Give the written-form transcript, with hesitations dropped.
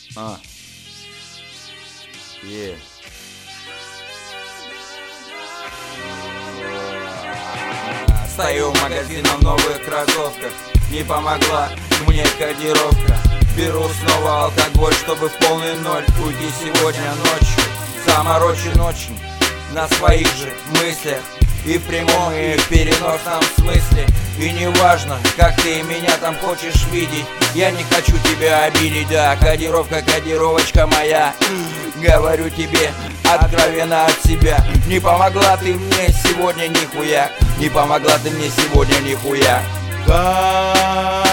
Стою в магазине в новых кроссовках. Не помогла мне кодировка. Беру снова алкоголь, чтобы в полный ноль уйти сегодня ночью. Заморочен очень на своих же мыслях, и в прямом, и в переносном смысле. И не важно, как ты меня там хочешь видеть, я не хочу тебя обидеть. Да, кодировка, кодировочка моя, говорю тебе откровенно от себя. Не помогла ты мне сегодня нихуя, не помогла ты мне сегодня нихуя.